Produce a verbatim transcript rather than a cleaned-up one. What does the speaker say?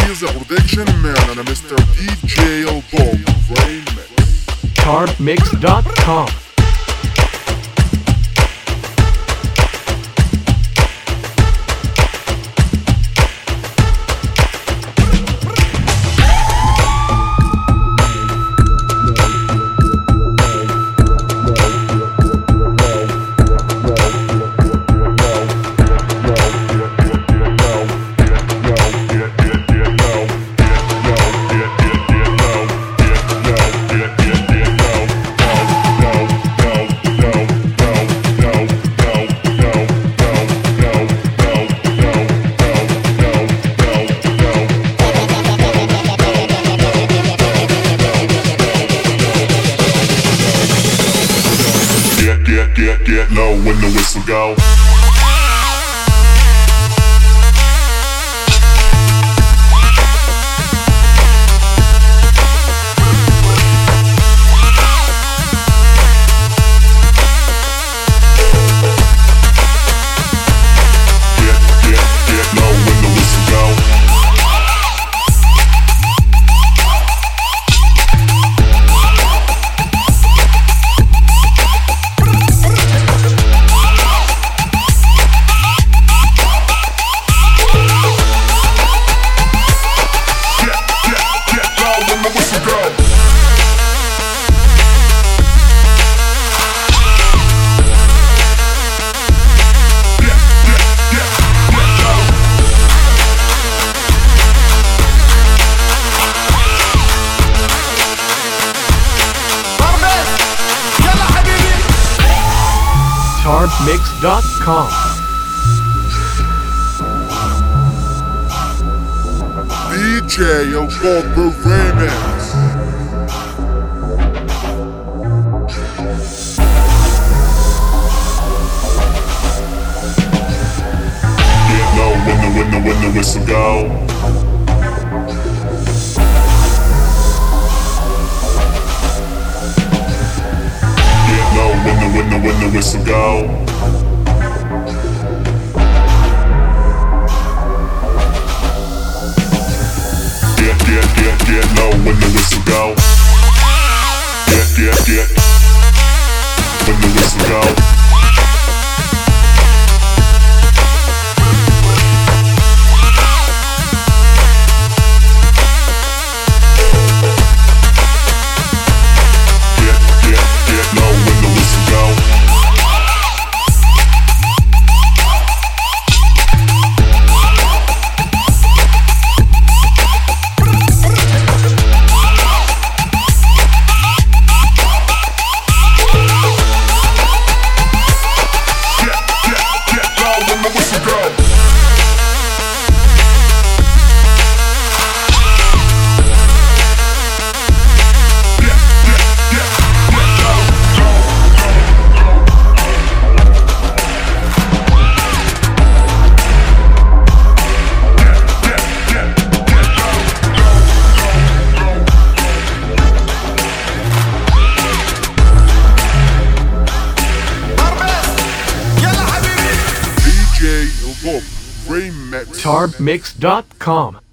is a production man أنا مستر دي جي البوب ريمكس tarb mix dot com. Get, get, get low when the whistle go. Get, get, get low when the whistle go. tarb mix dot com. D J البوب ريمكس Get low when the, when the, when the whistle go. When the, when the, when the whistle go. Get, get, get, get low when the whistle go. Get, get, get when the whistle go. tarb mix dot com.